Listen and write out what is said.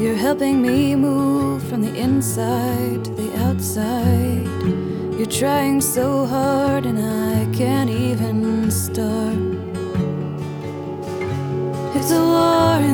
You're helping me move from the inside to the outside. You're trying so hard and I can't even start. It's a war